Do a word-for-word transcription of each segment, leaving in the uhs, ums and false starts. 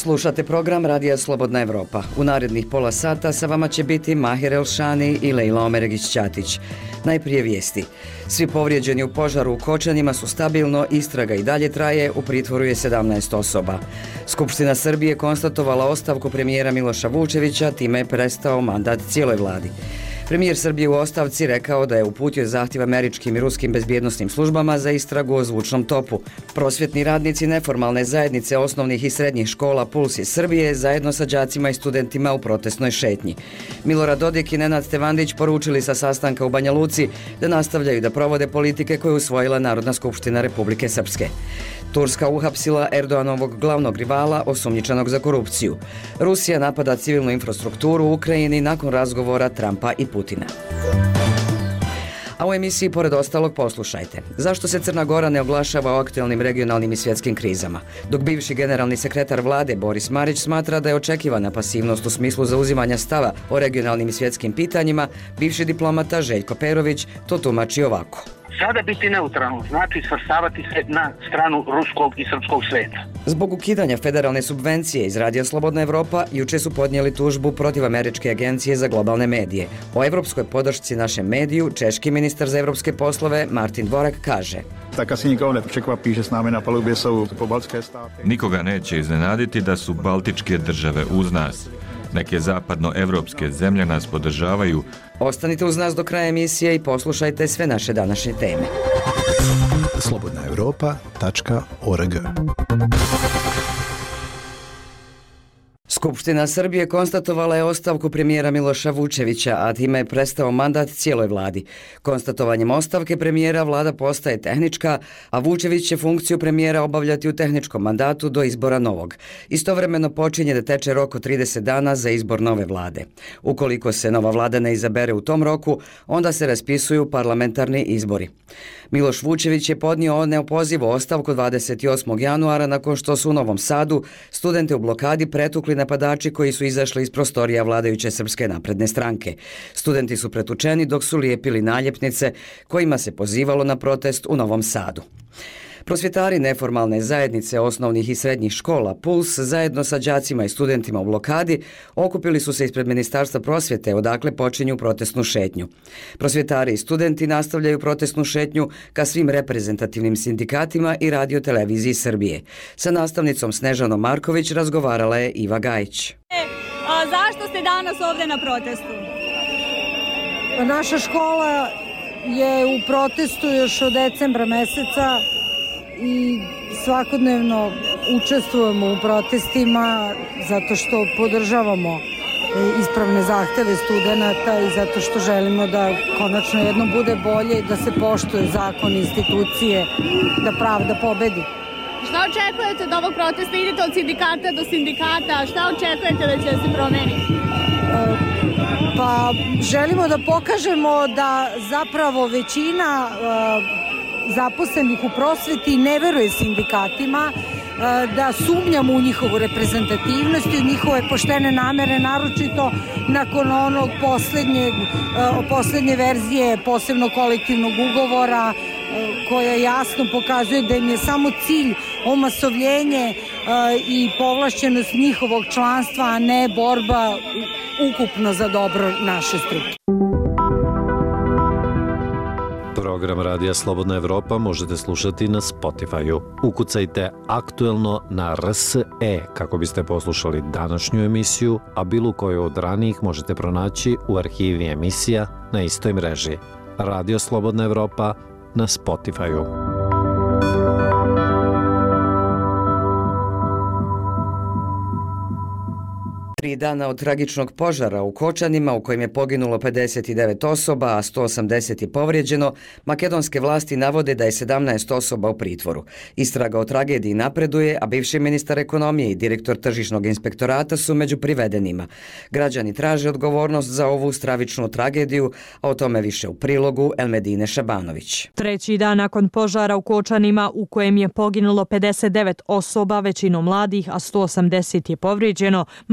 Slušate program Radija Slobodna Evropa. U narednih pola sata sa vama će biti Mahir Elšani i Lejla Omeregić-Ćatić. Najprije vijesti. Svi povrijeđeni u požaru u Kočanima su stabilno, istraga i dalje traje, u pritvoru je sedamnaest osoba. Skupština Srbije konstatovala ostavku premijera Miloša Vučevića, time je prestao mandat cijeloj vladi. Premijer Srbije u ostavci rekao da je uputio zahtjev američkim i ruskim bezbjednosnim službama za istragu o zvučnom topu. Prosvjetni radnici neformalne zajednice osnovnih i srednjih škola Puls iz Srbije zajedno sa đacima i studentima u protestnoj šetnji. Milorad Dodik i Nenad Stevandić poručili sa sastanka u Banja Luci da nastavljaju da provode politike koje je usvojila Narodna skupština Republike Srpske. Turska uhapsila Erdoganovog glavnog rivala osumnjičenog za korupciju. Rusija napada civilnu infrastrukturu u Ukrajini nakon razgovora Trumpa i Putina. A u emisiji pored ostalog poslušajte. Zašto se Crna Gora ne oglašava o aktuelnim regionalnim i svjetskim krizama? Dok bivši generalni sekretar vlade Boris Marić smatra da je očekivana pasivnost u smislu zauzimanja stava o regionalnim i svjetskim pitanjima, bivši diplomata Željko Perović to tumači ovako. Sada biti neutralno znači svrstavati se na stranu ruskog i srpskog sveta. Zbog ukidanja federalne subvencije iz Radija Slobodna Evropa juče su podnijeli tužbu protiv Američke agencije za globalne medije. O evropskoj podršci našem mediju češki ministar za evropske poslove Martin Dvorak kaže: Tak asi nikoho nepřekvapí, že s námi na palubě jsou pobaltské státy. Nikoga neće iznenaditi da su baltičke države uz nas. Neke zapadnoevropske zemlje nas podržavaju. Ostanite uz nas do kraja emisije i poslušajte sve naše današnje teme. slobodna evropa tačka org. Skupština Srbije konstatovala je ostavku premijera Miloša Vučevića, a time je prestao mandat cijeloj vladi. Konstatovanjem ostavke premijera vlada postaje tehnička, a Vučević će funkciju premijera obavljati u tehničkom mandatu do izbora novog. Istovremeno počinje da teče rok od trideset dana za izbor nove vlade. Ukoliko se nova vlada ne izabere u tom roku, onda se raspisuju parlamentarni izbori. Miloš Vučević je podnio neopozivu ostavku dvadeset osmog januara nakon što su u Novom Sadu studente u blokadi pretukli napadači koji su izašli iz prostorija vladajuće Srpske napredne stranke. Studenti su pretučeni dok su lijepili naljepnice kojima se pozivalo na protest u Novom Sadu. Prosvjetari neformalne zajednice osnovnih i srednjih škola Puls zajedno sa đacima i studentima u blokadi okupili su se ispred Ministarstva prosvjete odakle počinju protestnu šetnju. Prosvjetari i studenti nastavljaju protestnu šetnju ka svim reprezentativnim sindikatima i Radio-televiziji Srbije. Sa nastavnicom Snežanom Marković razgovarala je Iva Gajić. E, a zašto ste danas ovdje na protestu? Naša škola je u protestu još od decembra meseca i svakodnevno učestvujemo u protestima zato što podržavamo ispravne zahteve studenata i zato što želimo da konačno jednom bude bolje i da se poštuje zakon i institucije, da pravda pobedi. Šta očekujete od ovog protesta? Idete od sindikata do sindikata, šta očekujete da će se promeniti? Pa želimo da pokažemo da zapravo većina zaposlenih u prosveti ne veruje sindikatima, da sumnjamo u njihovu reprezentativnost i u njihove poštene namere, naročito nakon onog posljednjeg, posljednje verzije posebno kolektivnog ugovora koja jasno pokazuje da im je samo cilj omasovljenje i povlašćenost njihovog članstva, a ne borba ukupno za dobro naše struke. Program Radija Slobodna Evropa možete slušati na Spotify-u. Ukucajte aktuelno na R S E kako biste poslušali današnju emisiju, a bilo koju od ranijih možete pronaći u arhivi emisija na istoj mreži. Radio Slobodna Evropa na Spotify-u. Tri dana od tragičnog požara u Kočanima u kojem je poginulo pedeset devet osoba, a sto osamdeset je povrijeđeno, makedonske vlasti navode da je sedamnaest osoba u pritvoru. Istraga o tragediji napreduje, a bivši ministar ekonomije i direktor tržišnog inspektorata su među privedenima. Građani traže odgovornost za ovu stravičnu tragediju, a o tome više u prilogu Elmedine Šabanović. Treći dan nakon požara u Kočanima u kojem je poginulo pedeset devet osoba, većinom mladih, a sto osamdeset je povrijeđeno, makedonske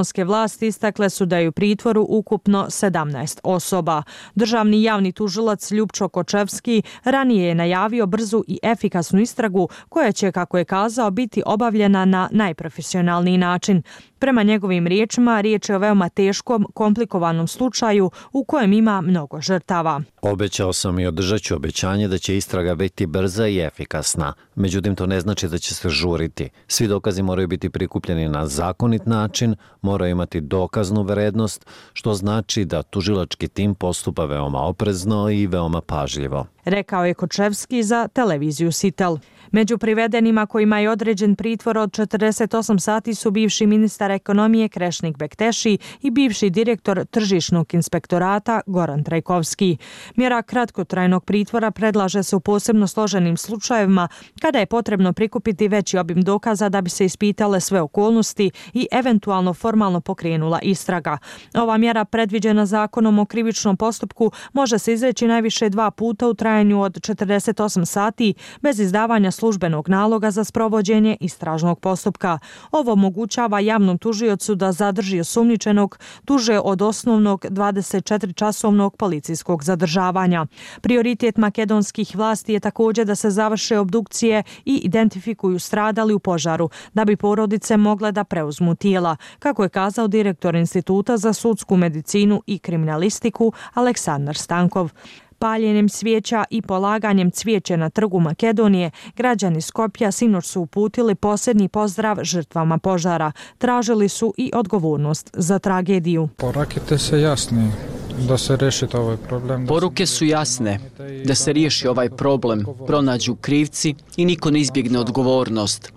makedonske vlasti istakle su da je u pritvoru ukupno sedamnaest osoba. Državni javni tužilac Ljupčo Kočevski ranije je najavio brzu i efikasnu istragu koja će, kako je kazao, biti obavljena na najprofesionalniji način. Prema njegovim riječima, riječ je o veoma teškom, komplikovanom slučaju u kojem ima mnogo žrtava. Obećao sam i održat ću obećanje da će istraga biti brza i efikasna. Međutim, to ne znači da će se žuriti. Svi dokazi moraju biti prikupljeni na zakonit način, moraju imati dokaznu vrednost, što znači da tužilački tim postupa veoma oprezno i veoma pažljivo. Rekao je Kočevski za televiziju Sitel. Među privedenima kojima je određen pritvor od četrdeset osam sati su bivši ministar ekonomije Krešnik Bekteši i bivši direktor tržišnog inspektorata Goran Trajkovski. Mjera kratkotrajnog pritvora predlaže se u posebno složenim slučajevima kada je potrebno prikupiti veći obim dokaza da bi se ispitale sve okolnosti i eventualno formalno pokrenula istraga. Ova mjera, predviđena zakonom o krivičnom postupku, može se izreći najviše dva puta u trajanju od četrdeset osam sati bez izdavanja službenog naloga za sprovođenje istražnog postupka. Ovo omogućava javnom tužiocu da zadrži osumnjičenog duže od osnovnog dvadeset četiri časovnog policijskog zadržavanja. Prioritet makedonskih vlasti je također da se završe obdukcije i identifikuju stradali u požaru, da bi porodice mogle da preuzmu tijela, kako je kazao direktor Instituta za sudsku medicinu i kriminalistiku Aleksandar Stankov. Paljenjem svijeća i polaganjem cvijeća na trgu Makedonije, građani Skopja sinoć su uputili posljednji pozdrav žrtvama požara. Tražili su i odgovornost za tragediju. Poruke se jasne da se riješi ovaj problem. Poruke su jasne da se riješi ovaj problem, pronađu krivci i niko ne izbjegne odgovornost.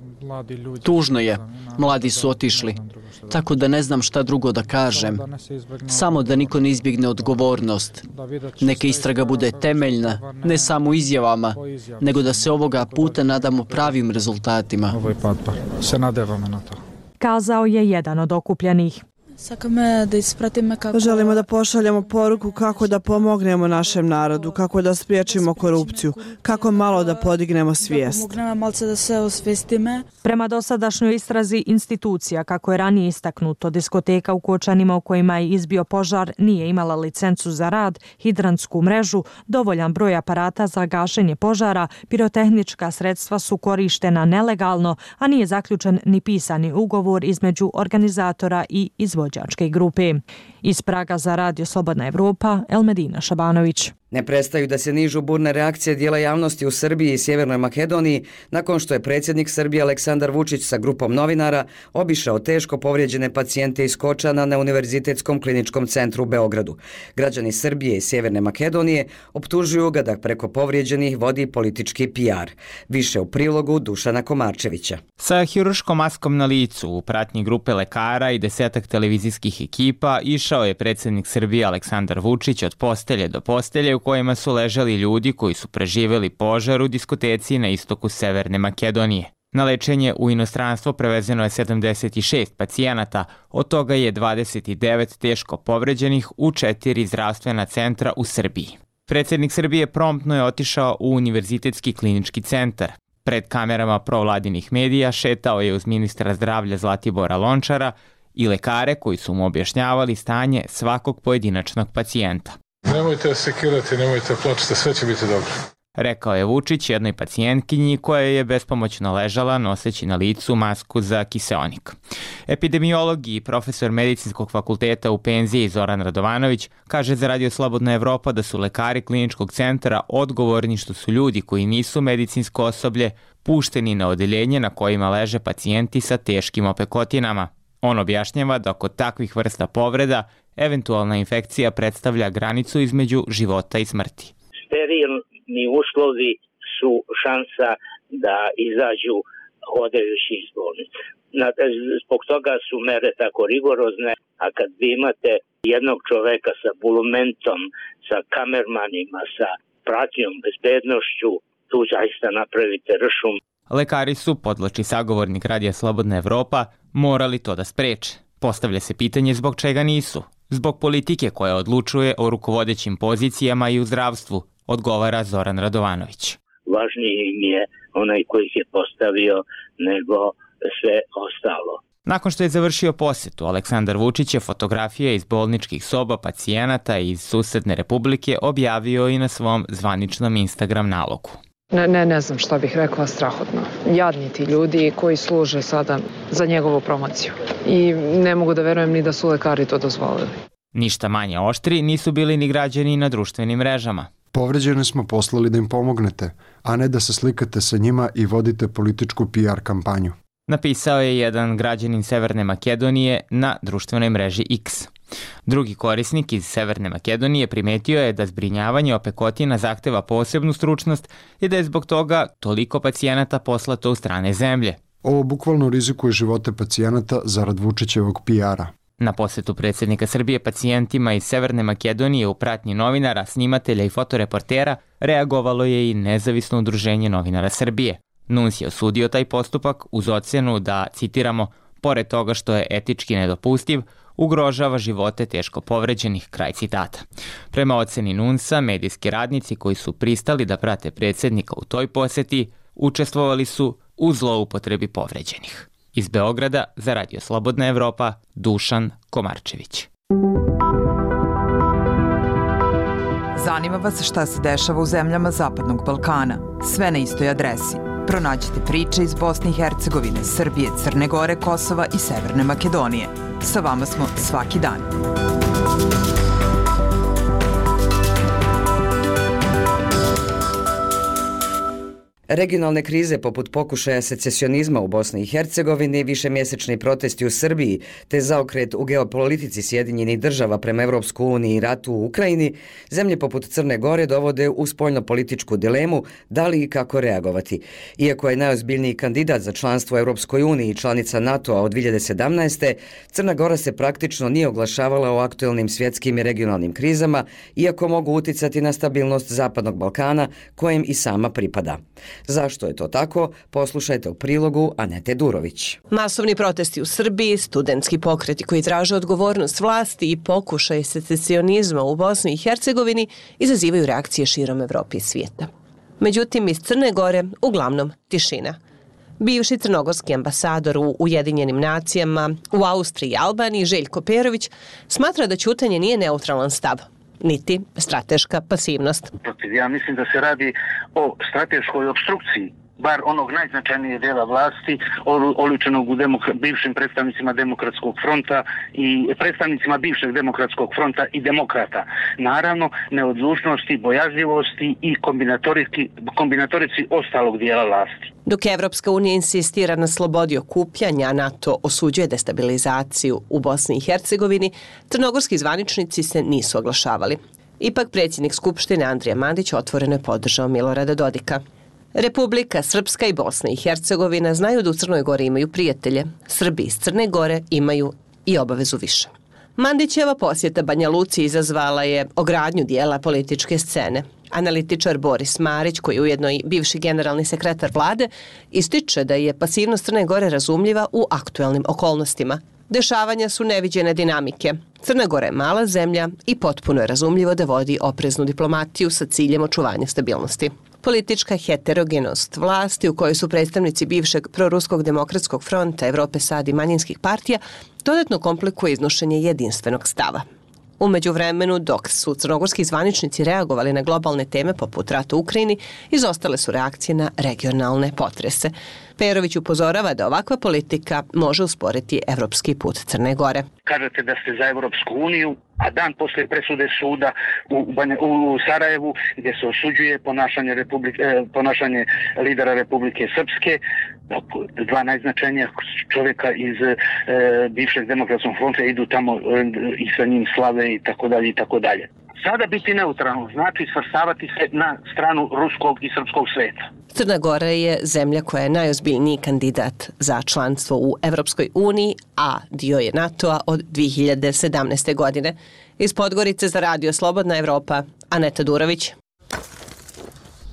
Tužno je, mladi su otišli, tako da ne znam šta drugo da kažem. Samo da niko ne izbjegne odgovornost. Neka istraga bude temeljna, ne samo izjavama, nego da se ovoga puta nadamo pravim rezultatima. Se nadevamo na to. Kazao je jedan od okupljenih. Želimo da pošaljemo poruku kako da pomognemo našem narodu, kako da spriječimo korupciju, kako malo da podignemo svijest. Prema dosadašnjoj istrazi institucija, kako je ranije istaknuto, diskoteka u Kočanima u kojima je izbio požar nije imala licencu za rad, hidrantsku mrežu, dovoljan broj aparata za gašenje požara, pirotehnička sredstva su korištena nelegalno, a nije zaključen ni pisani ugovor između organizatora i izvođača grupe. Iz Praga za Radio Slobodna Evropa, Elmedina Šabanović. Ne prestaju da se nižu burne reakcije dijela javnosti u Srbiji i Sjevernoj Makedoniji nakon što je predsjednik Srbije Aleksandar Vučić sa grupom novinara obišao teško povrijeđene pacijente iz Kočana na Univerzitetskom kliničkom centru u Beogradu. Građani Srbije i Sjeverne Makedonije optužuju ga da preko povrijeđenih vodi politički P R. Više u prilogu Dušana Komarčevića. Sa hiruškom maskom na licu u pratnji grupe lekara i desetak televizijskih ekipa išao je predsjednik Srbije Aleksandar Vučić od postelje do postelje u kojima su ležali ljudi koji su preživjeli požar u diskoteci na istoku Severne Makedonije. Na lečenje u inostranstvo prevezeno je sedamdeset šest pacijenata, od toga je dvadeset devet teško povređenih u četiri zdravstvena centra u Srbiji. Predsjednik Srbije promptno je otišao u Univerzitetski klinički centar. Pred kamerama provladinih medija šetao je uz ministra zdravlja Zlatibora Lončara i lekare koji su mu objašnjavali stanje svakog pojedinačnog pacijenta. Nemojte sekirati, nemojte plačiti, sve će biti dobro. Rekao je Vučić jednoj pacijentkinji koja je bespomoćno ležala noseći na licu masku za kiseonik. Epidemiolog i profesor medicinskog fakulteta u penziji Zoran Radovanović kaže za Radio Slobodna Evropa da su lekari kliničkog centra odgovorni što su ljudi koji nisu medicinsko osoblje pušteni na odeljenje na kojima leže pacijenti sa teškim opekotinama. On objašnjava da kod takvih vrsta povreda eventualna infekcija predstavlja granicu između života i smrti. Sterilni uslovi su šansa da izađu hodajući iz bolnice. Zbog toga su mere tako rigorozne, a kad vi imate jednog čoveka sa bulumentom, sa kamermanima, sa pratnjom, bezbednošću, tu zaista napravite ršum. Lekari su, podlači sagovornik Radija Slobodna Evropa, morali to da spreče. Postavlja se pitanje zbog čega nisu. Zbog politike koja odlučuje o rukovodećim pozicijama i u zdravstvu, odgovara Zoran Radovanović. Važniji im je onaj koji ih je postavio nego sve ostalo. Nakon što je završio posjetu, Aleksandar Vučić je fotografije iz bolničkih soba pacijenata iz susedne republike objavio i na svom zvaničnom Instagram nalogu. Ne, ne, ne znam šta bih rekla, strahotno. Jadni ti ljudi koji služe sada za njegovu promociju. I ne mogu da verujem ni da su lekari to dozvolili. Ništa manje oštri nisu bili ni građani na društvenim mrežama. Povređene smo poslali da im pomognete, a ne da se slikate sa njima i vodite političku P R kampanju. Napisao je jedan građanin Severne Makedonije na društvenoj mreži X. Drugi korisnik iz Severne Makedonije primetio je da zbrinjavanje opekotina zahteva posebnu stručnost i da je zbog toga toliko pacijenata poslato u strane zemlje. Ovo bukvalno rizikuje živote pacijenata zarad Vučićevog P R-a. Na posjetu predsjednika Srbije pacijentima iz Severne Makedonije u pratnji novinara, snimatelja i fotoreportera reagovalo je i nezavisno udruženje novinara Srbije. Nuns je osudio taj postupak uz ocjenu da, citiramo, pored toga što je etički nedopustiv, ugrožava živote teško povređenih, kraj citata. Prema oceni Nunsa, medijski radnici koji su pristali da prate predsjednika u toj posjeti učestvovali su u zloupotrebi povređenih. Iz Beograda za Radio Slobodna Evropa, Dušan Komarčević. Zanima vas šta se dešava u zemljama Zapadnog Balkana? Sve na istoj adresi. Pronađite priče iz Bosne i Hercegovine, Srbije, Crne Gore, Kosova i Severne Makedonije. Sa vama smo svaki dan. Regionalne krize poput pokušaja secesionizma u Bosni i Hercegovini, višemjesečni protesti u Srbiji te zaokret u geopolitici Sjedinjenih država prema Evropskoj uniji i ratu u Ukrajini, zemlje poput Crne Gore dovode u spoljnopolitičku dilemu da li i kako reagovati. Iako je najozbiljniji kandidat za članstvo u Evropskoj uniji i članica NATO-a od dvije hiljade sedamnaeste. Crna Gora se praktično nije oglašavala o aktuelnim svjetskim i regionalnim krizama, iako mogu uticati na stabilnost Zapadnog Balkana, kojem i sama pripada. Zašto je to tako? Poslušajte u prilogu Anete Durović. Masovni protesti u Srbiji, studentski pokreti koji traže odgovornost vlasti i pokušaj secesionizma u Bosni i Hercegovini izazivaju reakcije širom Evrope i svijeta. Međutim, iz Crne Gore uglavnom tišina. Bivši crnogorski ambasador u Ujedinjenim nacijama, u Austriji i Albaniji, Željko Perović, smatra da ćutanje nije neutralan stav, niti strateška pasivnost. Ja mislim da se radi o strateškoj obstrukciji, bar onog najznačajnijeg dela vlasti, oličenog u demokra- bivšim predstavnicima Demokratskog fronta i predstavnicima bivšeg Demokratskog fronta i demokrata. Naravno, neodlučnosti, bojazljivosti i kombinatorici ostalog dijela vlasti. Dok Evropska unija insistira na slobodi okupljanja, NATO osuđuje destabilizaciju u Bosni i Hercegovini, crnogorski zvaničnici se nisu oglašavali. Ipak predsjednik Skupštine Andrija Mandić otvoreno je podržao Milorada Dodika. Republika Srpska i Bosna i Hercegovina znaju da u Crnoj Gori imaju prijatelje. Srbi iz Crne Gore imaju i obavezu više. Mandićeva posjeta Banja Luci izazvala je ogradnju dijela političke scene. Analitičar Boris Marić, koji je ujedno i bivši generalni sekretar vlade, ističe da je pasivnost Crne Gore razumljiva u aktuelnim okolnostima. Dešavanja su neviđene dinamike. Crna Gora je mala zemlja i potpuno je razumljivo da vodi opreznu diplomatiju sa ciljem očuvanja stabilnosti. Politička heterogenost vlasti u kojoj su predstavnici bivšeg proruskog demokratskog fronta, Evrope sad i manjinskih partija dodatno komplikuje iznošenje jedinstvenog stava. U međuvremenu, dok su crnogorski zvaničnici reagovali na globalne teme poput rata u Ukrajini, izostale su reakcije na regionalne potrese. Perović upozorava da ovakva politika može usporiti evropski put Crne Gore. Kažete da ste za Evropsku uniju, a dan posle presude suda u, Banja, u Sarajevu, gdje se osuđuje ponašanje, republike, ponašanje lidera Republike Srpske, dva najznačajnija čovjeka iz e, bivšeg demokratskog fronta idu tamo e, i sa njim slave i tako dalje i tako dalje. Sada biti neutralno znači svrstavati se na stranu ruskog i srpskog sveta. Crna Gora je zemlja koja je najozbiljniji kandidat za članstvo u Evropskoj uniji, a dio je NATO-a od dvije hiljade sedamnaeste. godine. Iz Podgorice za Radio Slobodna Evropa, Aneta Durović.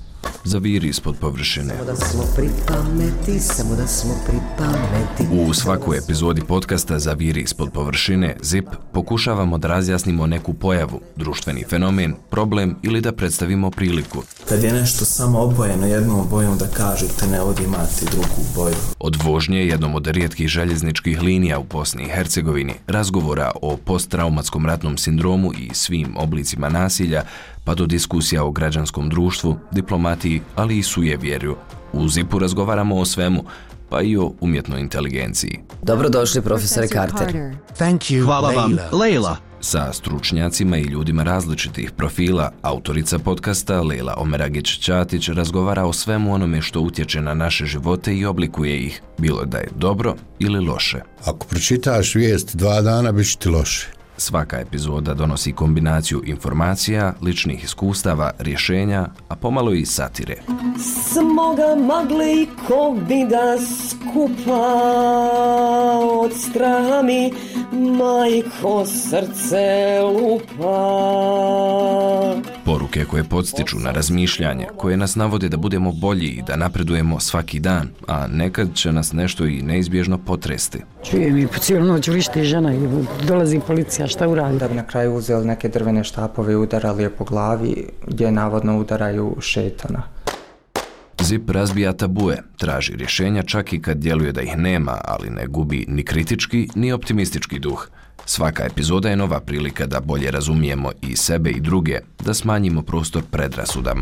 Zaviri ispod površine. Samo da smo pri pameti, samo da smo pri pameti. U svakoj epizodi podcasta Zaviri ispod površine Zip pokušavamo da razjasnimo neku pojavu, društveni fenomen, problem ili da predstavimo priliku. Kad je nešto samo obojeno jednom bojom da kažete ne ovdje imate drugu boju. Od vožnje jednom od rijetkih željezničkih linija u Bosni i Hercegovini, razgovora o posttraumatskom ratnom sindromu i svim oblicima nasilja, pa do diskusija o građanskom društvu, diplomatiji, ali i sujevjerju. U Zipu razgovaramo o svemu, pa i o umjetnoj inteligenciji. Dobrodošli, profesore Carter. Thank you, Hvala vam, Leila. Sa stručnjacima i ljudima različitih profila, autorica podcasta Leila Omeragić-Ćatić razgovara o svemu onome što utječe na naše živote i oblikuje ih, bilo da je dobro ili loše. Ako pročitaš vijest dva dana, bit će ti loše. Svaka epizoda donosi kombinaciju informacija, ličnih iskustava, rješenja, a pomalo i satire. Smoga magle i kovida skupa od straha mi majko srce lupa. Poruke koje podstiču na razmišljanje, koje nas navode da budemo bolji i da napredujemo svaki dan, a nekad će nas nešto i neizbježno potresti. Čujem i po cijelu noć vrišti žena i dolazi policija, šta uradi? Da bi na kraju uzeli neke drvene štapove i udarali je po glavi, gdje navodno udaraju šetana. Zip razbija tabue, traži rješenja čak i kad djeluje da ih nema, ali ne gubi ni kritički, ni optimistički duh. Svaka epizoda je nova prilika da bolje razumijemo i sebe i druge, da smanjimo prostor predrasudama.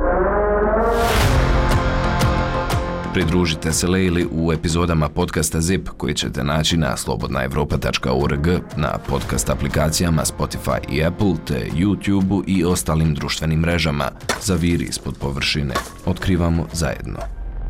Pridružite se Leili u epizodama podcasta Zip koji ćete naći na slobodna evropa tačka org, na podcast aplikacijama Spotify i Apple, te YouTube i ostalim društvenim mrežama. Zaviri ispod površine. Otkrivamo zajedno.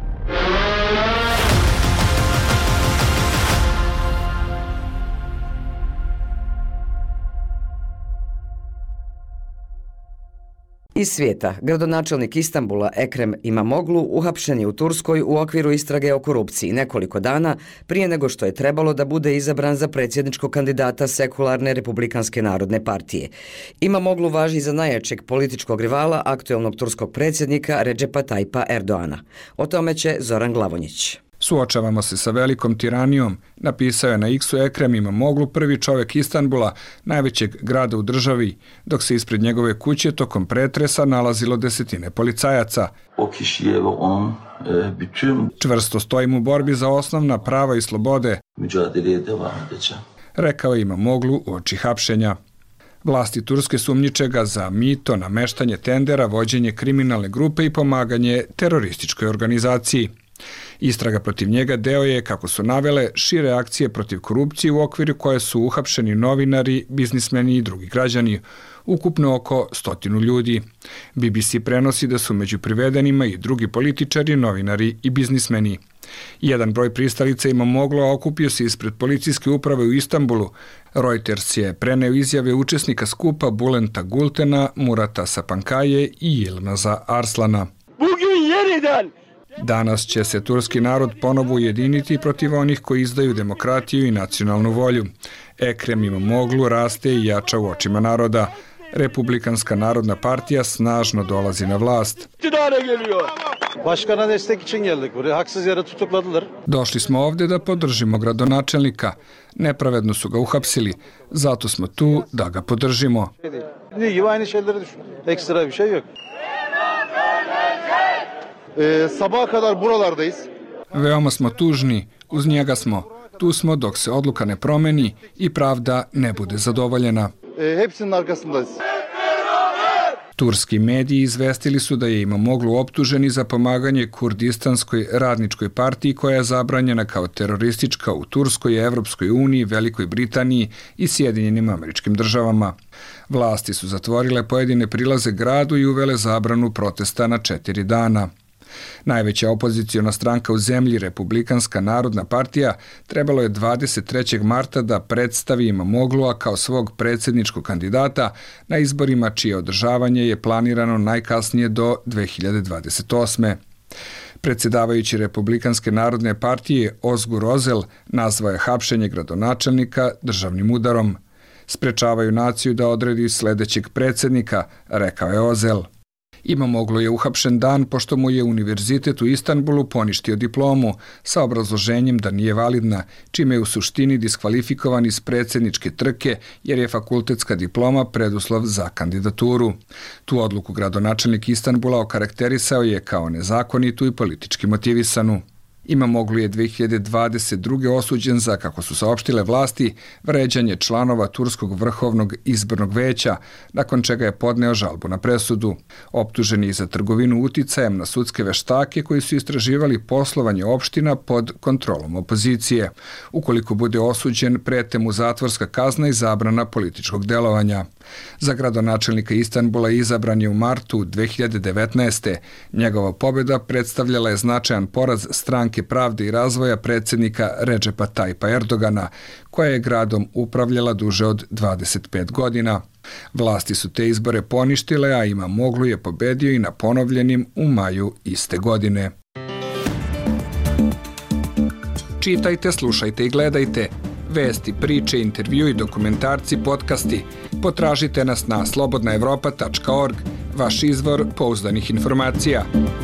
Iz svijeta, gradonačelnik Istanbula Ekrem Imamoglu uhapšen je u Turskoj u okviru istrage o korupciji nekoliko dana prije nego što je trebalo da bude izabran za predsjedničkog kandidata sekularne Republikanske narodne partije. Imamoglu važi za najjačeg političkog rivala aktuelnog turskog predsjednika Recepa Tayyipa Erdoana. O tome će Zoran Glavonjić. Suočavamo se sa velikom tiranijom, napisao je na X-u Ekrem Imamoglu, prvi čovjek Istanbula, najvećeg grada u državi, dok se ispred njegove kuće tokom pretresa nalazilo desetine policajaca. Čvrsto stojim u borbi za osnovna prava i slobode, rekao je Imamoglu uoči hapšenja. Vlasti Turske sumnjiče ga za mito, nameštanje tendera, vođenje kriminalne grupe i pomaganje terorističkoj organizaciji. Istraga protiv njega deo je, kako su navele, šire akcije protiv korupcije u okviru koje su uhapšeni novinari, biznismeni i drugi građani, ukupno oko stotinu ljudi. B B C prenosi da su među privedenima i drugi političari, novinari i biznismeni. Jedan broj pristalica Imamoglu okupio se ispred policijske uprave u Istanbulu. Reuters je preneo izjave učesnika skupa Bulenta Gultena, Murata Sapankaje i Yilmaza Arslana. Bugün yeniden Danas će se turski narod ponovo ujediniti protiv onih koji izdaju demokratiju i nacionalnu volju. Ekrem Imamoglu raste i jača u očima naroda. Republikanska narodna partija snažno dolazi na vlast. Došli smo ovdje da podržimo gradonačelnika. Nepravedno su ga uhapsili. Zato smo tu da ga podržimo. Ee, sabaha kadar buralardayız. Veoma smo tužni, uz njega smo. Tu smo dok se odluka ne promeni i pravda ne bude zadovoljena. Ee, hepsinin arkasındayız. Turski mediji izvestili su da je Imamoglu optuženi za pomaganje Kurdistanskoj radničkoj partiji koja je zabranjena kao teroristička u Turskoj, Evropskoj uniji, Velikoj Britaniji i Sjedinjenim Američkim državama. Vlasti su zatvorile pojedine prilaze gradu i uvele zabranu protesta na četiri dana. Najveća opoziciona stranka u zemlji, Republikanska narodna partija, trebalo je dvadeset trećeg marta da predstavi Imamoglua kao svog predsjedničkog kandidata na izborima čije održavanje je planirano najkasnije do dve hiljade dvadeset osme. Predsjedavajući Republikanske narodne partije Ozgur Ozel nazvao je hapšenje gradonačelnika državnim udarom. Sprečavaju naciju da odredi sljedećeg predsjednika, rekao je Ozel. Imamoglu je uhapšen dan pošto mu je Univerzitet u Istanbulu poništio diplomu sa obrazloženjem da nije validna, čime je u suštini diskvalifikovan iz predsjedničke trke jer je fakultetska diploma preduslov za kandidaturu. Tu odluku gradonačelnik Istanbula okarakterisao je kao nezakonitu i politički motivisanu. Imamoglu je dve hiljade dvadeset druge osuđen za, kako su saopštile vlasti, vređanje članova Turskog vrhovnog izbornog veća, nakon čega je podneo žalbu na presudu. Optužen je za trgovinu uticajem na sudske veštake koji su istraživali poslovanje opština pod kontrolom opozicije. Ukoliko bude osuđen, prete mu zatvorska kazna i zabrana političkog delovanja. Za gradonačelnika Istanbula izabran je u martu dve hiljade devetnaeste. Njegova pobjeda predstavljala je značajan poraz Stranke pravde i razvoja predsjednika Redžepa Tajpa Erdogana, koja je gradom upravljala duže od dvadeset pet godina. Vlasti su te izbore poništile, a Imamoglu je pobedio i na ponovljenim u maju iste godine. Čitajte, slušajte i gledajte. Vesti, priče, intervju i dokumentarci, podcasti. Potražite nas na slobodna evropa tačka org, vaš izvor pouzdanih informacija.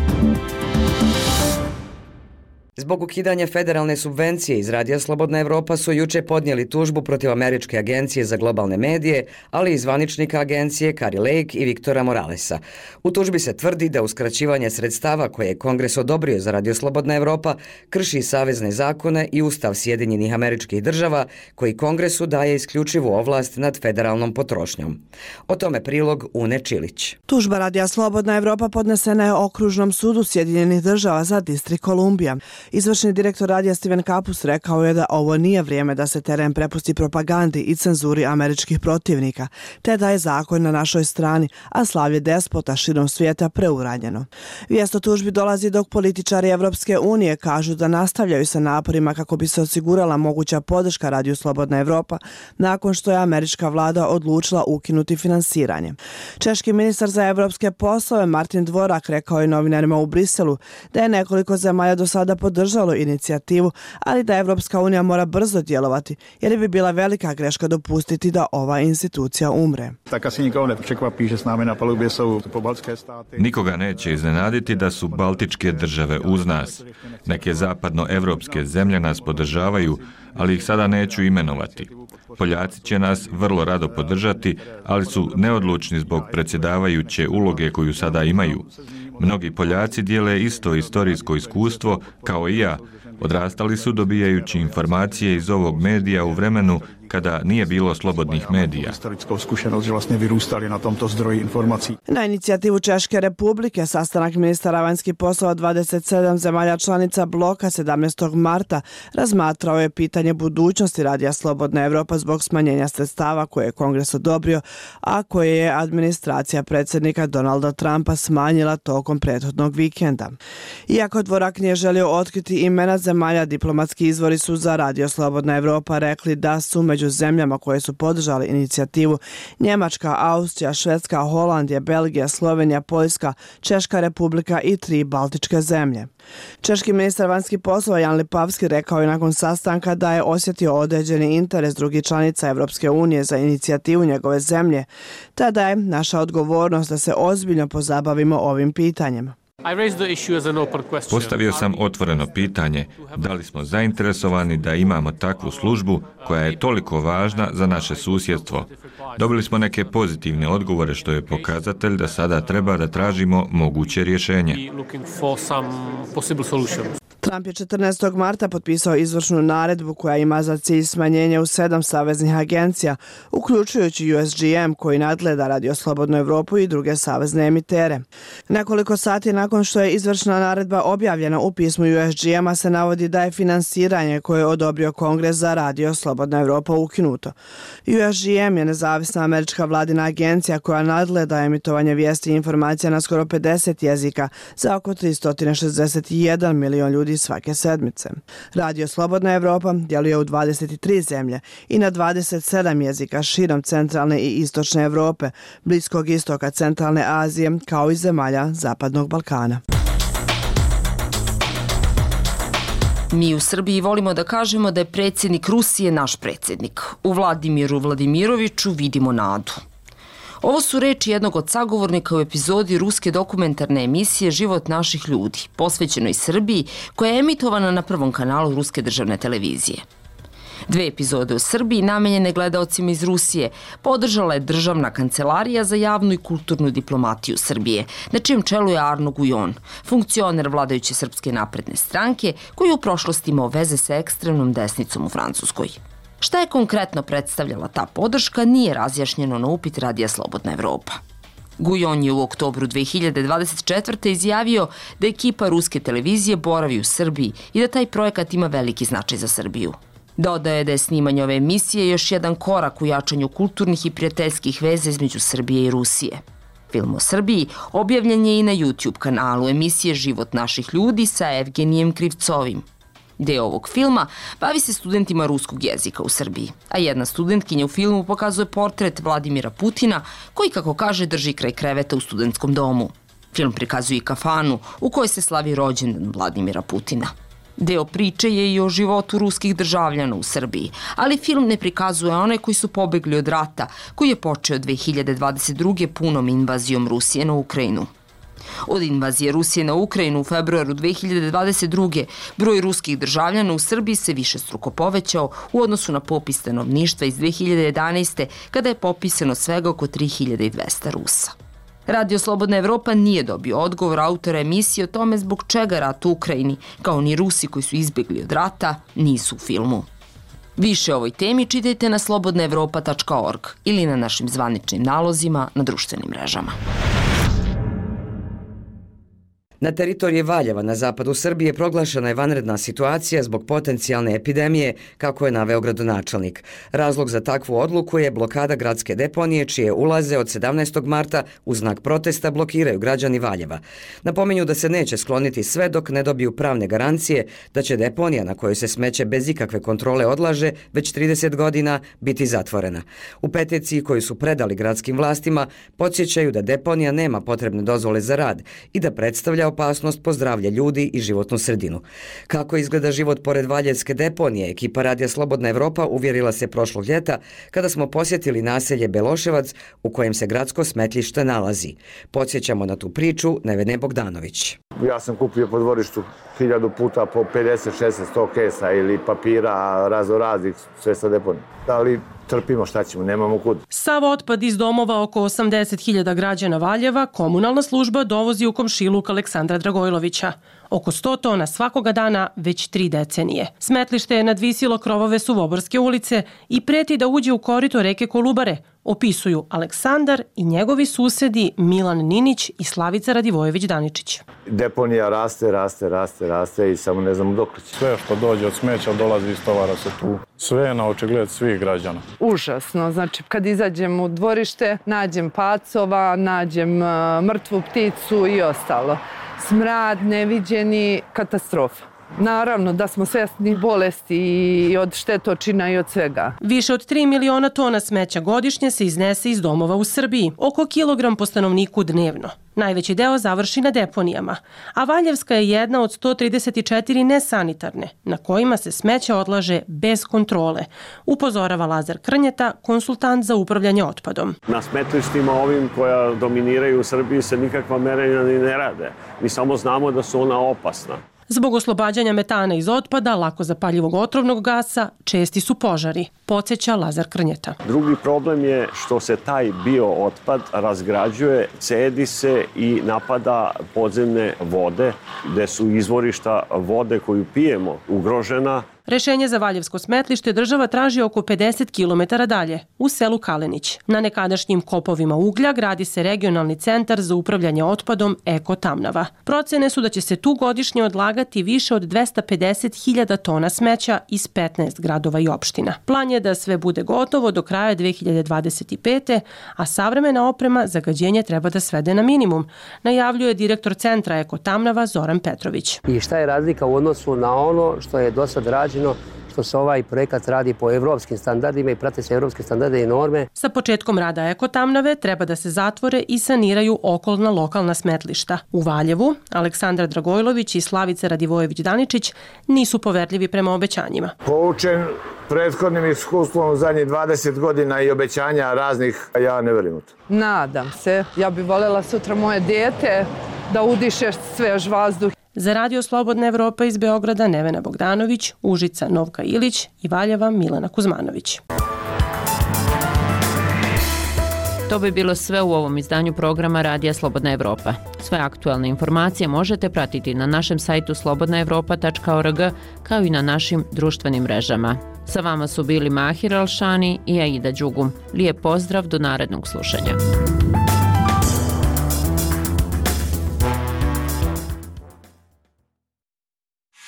Zbog ukidanja federalne subvencije iz Radija Slobodna Evropa su juče podnijeli tužbu protiv Američke agencije za globalne medije, ali i zvaničnika agencije Kari Lake i Viktora Moralesa. U tužbi se tvrdi da uskraćivanje sredstava koje je Kongres odobrio za Radio Slobodna Evropa krši savezne zakone i Ustav Sjedinjenih Američkih Država, koji Kongresu daje isključivu ovlast nad federalnom potrošnjom. O tome prilog Une Čilić. Tužba Radija Slobodna Evropa podnesena je Okružnom sudu Sjedinjenih Država za Distrikt Kolumbija. Izvršni direktor radija Steven Kapus rekao je da ovo nije vrijeme da se teren prepusti propagandi i cenzuri američkih protivnika, te da je zakon na našoj strani, a slavlje despota širom svijeta preuranjeno. Vijest o tužbi dolazi dok političari Evropske unije kažu da nastavljaju sa naporima kako bi se osigurala moguća podrška Radiju Slobodna Evropa nakon što je američka vlada odlučila ukinuti finansiranje. Češki ministar za evropske poslove Martin Dvorak rekao je novinarima u Briselu da je nekoliko zemalja do sada podržalo inicijativu, ali da Evropska unija mora brzo djelovati, jer bi bila velika greška dopustiti da ova institucija umre. Nikoga neće iznenaditi da su baltičke države uz nas. Neke zapadnoevropske zemlje nas podržavaju, ali ih sada neću imenovati. Poljaci će nas vrlo rado podržati, ali su neodlučni zbog predsjedavajuće uloge koju sada imaju. Mnogi Poljaci dijele isto istorijsko iskustvo kao i ja. Odrastali su dobijajući informacije iz ovog medija u vremenu kada nije bilo slobodnih medija. Na inicijativu Češke republike sastanak ministara vanjskih poslova dvadeset sedam zemalja članica bloka sedamnaestog marta razmatrao je pitanje budućnosti Radija Slobodna Evropa zbog smanjenja sredstava koje je Kongres odobrio, a koje je administracija predsjednika Donalda Trumpa smanjila tokom prethodnog vikenda. Iako Dvorak nije želio otkriti imena zemalja, diplomatski izvori su za Radio Slobodna Evropa rekli da su među zemljama koje su podržali inicijativu Njemačka, Austrija, Švedska, Holandija, Belgija, Slovenija, Poljska, Češka republika i tri baltičke zemlje. Češki ministar vanjskih poslova Jan Lipavski rekao je nakon sastanka da je osjetio određeni interes drugih članica Evropske unije za inicijativu njegove zemlje, te da je naša odgovornost da se ozbiljno pozabavimo ovim pitanjem. Postavio sam otvoreno pitanje da li smo zainteresovani da imamo takvu službu koja je toliko važna za naše susjedstvo. Dobili smo neke pozitivne odgovore što je pokazatelj da sada treba da tražimo moguće rješenje. Trump je četrnaestog marta potpisao izvršnu naredbu koja ima za cilj smanjenje u sedam saveznih agencija, uključujući U S G M koji nadgleda Radio Slobodnu Evropu i druge savezne emitere. Nekoliko sati nakon što je izvršna naredba objavljena u pismu U S G M-a se navodi da je finansiranje koje je odobrio Kongres za Radio Slobodna Evropa ukinuto. U S G M je nezavisna američka vladina agencija koja nadgleda emitovanje vijesti i informacija na skoro pedeset jezika za oko tristo šezdeset jedan milion ljudi svake sedmice. Radio Slobodna Evropa djeluje u dvadeset tri zemlje i na dvadeset sedam jezika širom centralne i istočne Evrope, Bliskog istoka, centralne Azije, kao i zemalja Zapadnog Balkana. Mi u Srbiji volimo da kažemo da je predsjednik Rusije naš predsjednik. U Vladimiru Vladimiroviću vidimo nadu. Ovo su reči jednog od sagovornika u epizodi ruske dokumentarne emisije Život naših ljudi, posvećenoj Srbiji, koja je emitovana na prvom kanalu ruske državne televizije. Dve epizode o Srbiji namenjene gledaocima iz Rusije podržala je Državna kancelarija za javnu i kulturnu diplomatiju Srbije, na čijem čelu je Arno Gujon, funkcioner vladajuće Srpske napredne stranke koji je u prošlosti imao veze sa ekstremnom desnicom u Francuskoj. Šta je konkretno predstavljala ta podrška nije razjašnjeno na upit Radija Slobodna Evropa. Gujon je u oktobru dve hiljade dvadeset četvrte. izjavio da ekipa ruske televizije boravi u Srbiji i da taj projekat ima veliki značaj za Srbiju. Dodao je da je snimanje ove emisije još jedan korak u jačanju kulturnih i prijateljskih veza između Srbije i Rusije. Film o Srbiji objavljen je i na YouTube kanalu emisije Život naših ljudi sa Evgenijem Krivcovim. Deo ovog filma bavi se studentima ruskog jezika u Srbiji, a jedna studentkinja u filmu pokazuje portret Vladimira Putina koji, kako kaže, drži kraj kreveta u studentskom domu. Film prikazuje i kafanu u kojoj se slavi rođendan Vladimira Putina. Deo priče je i o životu ruskih državljana u Srbiji, ali film ne prikazuje one koji su pobegli od rata, koji je počeo dve hiljade dvadeset druge. punom invazijom Rusije na Ukrajinu. Od invazije Rusije na Ukrajinu u februaru dve hiljade dvadeset druge. broj ruskih državljana u Srbiji se višestruko povećao u odnosu na popis stanovništva iz dve hiljade jedanaeste. kada je popisano svega oko tri hiljade dvesta Rusa. Radio Slobodna Evropa nije dobio odgovor autora emisije o tome zbog čega rat u Ukrajini, kao ni Rusi koji su izbjegli od rata, nisu u filmu. Više o ovoj temi čitajte na slobodna evropa tačka org ili na našim zvaničnim nalozima na društvenim mrežama. Na teritoriji Valjeva na zapadu Srbije proglašena je vanredna situacija zbog potencijalne epidemije, kako je naveo gradonačelnik. Razlog za takvu odluku je blokada gradske deponije, čije ulaze od sedamnaestog marta u znak protesta blokiraju građani Valjeva. Napominju da se neće skloniti sve dok ne dobiju pravne garancije da će deponija na kojoj se smeće bez ikakve kontrole odlaže već trideset godina biti zatvorena. U peticiji koju su predali gradskim vlastima podsjećaju da deponija nema potrebne dozvole za rad i da predstavlja opasnost po zdravlje ljudi i životnu sredinu. Kako izgleda život pored Valjevske deponije, ekipa Radija Slobodna Evropa uvjerila se prošlog ljeta kada smo posjetili naselje Beloševac u kojem se gradsko smetlište nalazi. Podsjećamo na tu priču Nevene Bogdanović. Ja sam kupio po dvorištu hiljadu puta po pedeset šezdeset sto kesa ili papira razno raznih sve sa deponije. Da li trpimo, šta ćemo, nemamo kud. Sav otpad iz domova oko osamdeset hiljada građana Valjeva komunalna služba dovozi u komšiluk Aleksandra Dragojlovića. Oko sto tona svakoga dana već tri decenije. Smetlište je nadvisilo krovove Suvoborske ulice i preti da uđe u korito reke Kolubare, opisuju Aleksandar i njegovi susedi Milan Ninić i Slavica Radivojević-Daničić. Deponija raste, raste, raste, raste i samo ne znamo dok će. Sve što dođe od smeća dolazi iz tovara se tu. Sve je na očigled svih građana. Užasno. Znači, kad izađem u dvorište, nađem pacova, nađem uh, mrtvu pticu i ostalo. Smrad, neviđeni, katastrofa. Naravno da smo svjesni bolesti i od štetočina i od svega. Više od tri miliona tona smeća godišnje se iznese iz domova u Srbiji, oko kilogram po stanovniku dnevno. Najveći deo završi na deponijama, a Valjevska je jedna od sto trideset četiri nesanitarne, na kojima se smeće odlaže bez kontrole, upozorava Lazar Krnjeta, konsultant za upravljanje otpadom. Na smetlištima ovim koja dominiraju u Srbiji se nikakva merenja ni ne rade. Mi samo znamo da su ona opasna. Zbog oslobađanja metana iz otpada, lako zapaljivog otrovnog gasa, česti su požari, podsjeća Lazar Krnjeta. Drugi problem je što se taj biootpad razgrađuje, cedi se i napada podzemne vode, gde su izvorišta vode koju pijemo ugrožena. Rešenje za Valjevsko smetlište država traži oko pedeset kilometara dalje, u selu Kalenić. Na nekadašnjim kopovima uglja gradi se regionalni centar za upravljanje otpadom Eko Tamnava. Procene su da će se tu godišnje odlagati više od dvesta pedeset hiljada tona smeća iz petnaest gradova i opština. Plan je da sve bude gotovo do kraja dve hiljade dvadeset pete. a savremena oprema zagađenje treba da svede na minimum, najavljuje direktor centra Eko Tamnava Zoran Petrović. I šta je razlika u odnosu na ono što je do sad rađeno, što se ovaj projekat radi po evropskim standardima i prate se evropske standarde i norme. Sa početkom rada Eko Tamnave treba da se zatvore i saniraju okolna lokalna smetlišta. U Valjevu, Aleksandar Dragojlović i Slavica Radivojević-Daničić nisu poverljivi prema obećanjima. Poučen Prethodnim iskustvom u zadnjih dvadeset godina i obećanja raznih, ja ne verujem u to. Nadam se. Ja bih voljela sutra moje dijete da udiše svež vazduh. Za Radio Slobodna Evropa iz Beograda Nevena Bogdanović, Užica Novka Ilić i Valjeva Milana Kuzmanović. To bi bilo sve u ovom izdanju programa Radija Slobodna Evropa. Sve aktualne informacije možete pratiti na našem sajtu slobodna evropa tačka org kao i na našim društvenim mrežama. Sa vama su bili Mahir Alšani i Aida Đugum. Lijep pozdrav do narednog slušanja.